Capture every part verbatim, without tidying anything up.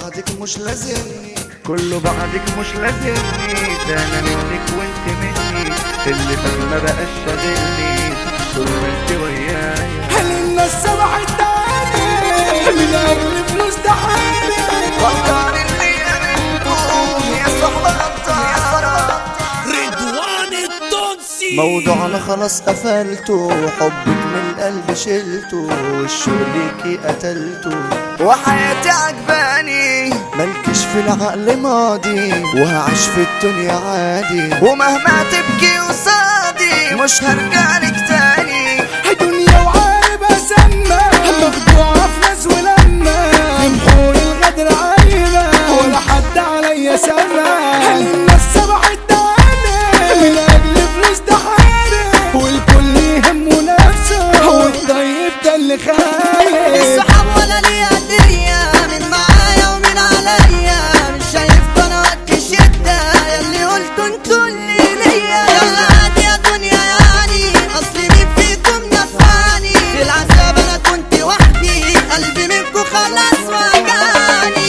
بعدك مش لازمني، كله بعدك مش لازمني، ده انا منك وانت مني، اللي فات ما بقاش شاغلني طول ما انت ويايا. هل الناس سمحت تاني من اجل فلوس ده حالي؟ غلطان اللي منكم يا صحبة غدارة. رضوان التونسي موضوعنا خلاص قفلته، حبك من القلب شلته، والشوق ليكي قتلته، وحياتي عجباني ملكش في العقل ماضي، وهعيش في الدنيا عادي، ومهما تبكي قصادي مش هرجعلك تاني. دنيا وعارب اسمى مخدوعة في ناس ولما يمحون الغدر عايمة ولا حد عليا سما. هل الناس سمحت تاني من اجل فلوس ده حارب؟ والكل يهمه نفسه والطيب ده اللي خايف. الصحاب ولا ليا هدية من معايا ومن عليا، مش شايفكوا انا وقت الشدة ياللي قلتوا انتوا اللي ليا. يلا عادي يا دنيا يعني اصل مين فيكم نفعني؟ في العذاب انا كنت وحدي قلبي منكوا خلاص وجعني.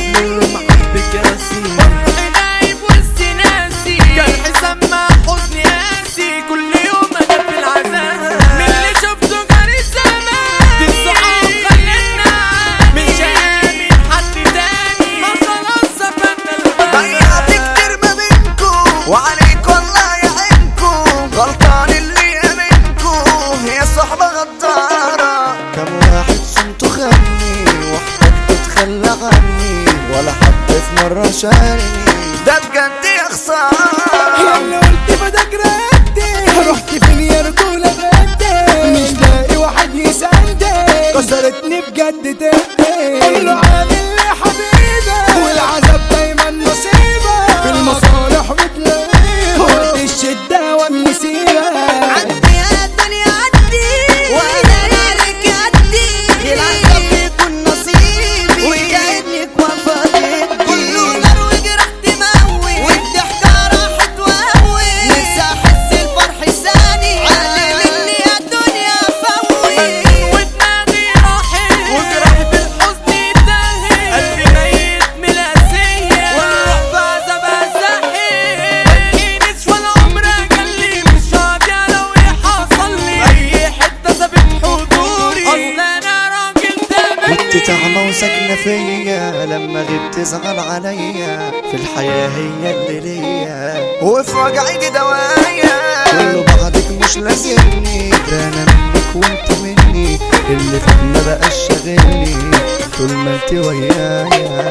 فرحي نايب وسط ناسي، جرح سما حزني قاسي، كل يوم انا في العذاب من اللي شفته جري زمان. دي الصحاب خلتنا مش هامن حد تاني، ما خلاص سفرنا الباب. ضيعت كتير ما بينكم وعليك والله يعينكم، غلطان اللي منكم يا صحبة غدارة. كم واحد صمته خاني واحتاج تتخلى عني، ولا حد في مرة شارني، ده بجد يا خسارة. اللي قلت بدك ردي رحت فين يا رجولة بدي؟ مش لاقي واحد يساندي، كسرتني بجد تهدي. كله عامل لي حبيبة والعذاب دايما نصيبة، في المصالح بتلاقيها وقت الشدة والنسيبة. عدي يا دنيا عدي وانا ليك عدي، العذاب بيكون نصيبي ويجعلك وفاتي. كله نار وجرح تموي والضحكة راحت وهوي، نفسي احس الفرح ثاني علي مني يا دنيا فوي. ودماغي راحت وجرح بالحزن اتاهت، قلبي ميت من القاسية والروح بعذابها زاحت. ملقينيش ولا عمر اجلي مش راضية لو ايه حصلي، اي حتة سابت حضوري اصل انا راجل كنت تمني. تعمى وساكنة فيا، لما غبت تزعل عليا، في الحياة هي اللي ليا وفي وجعي دي دوايا. كله بعدك مش لازمني، ده انا منك وانت مني، اللي فات ما بقاش شاغلني طول ما انت ويايا.